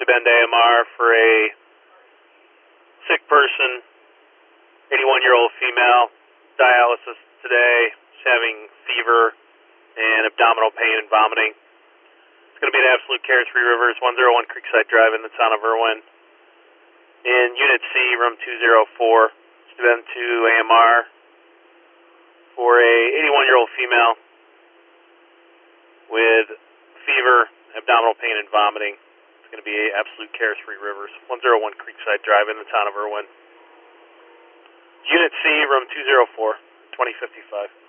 Bend AMR for a sick person, 81-year-old female, dialysis today. She's having fever and abdominal pain and vomiting. It's going to be an Absolute Care 3 Rivers, 101 Creekside Drive in the town of Irwin. In Unit C, room 204, Bend 2 AMR for a 81-year-old female with fever, abdominal pain, and vomiting. It's going to be Absolute Care 3 Rivers, 101 Creekside Drive in the town of Irwin. Unit C, room 204, 2055.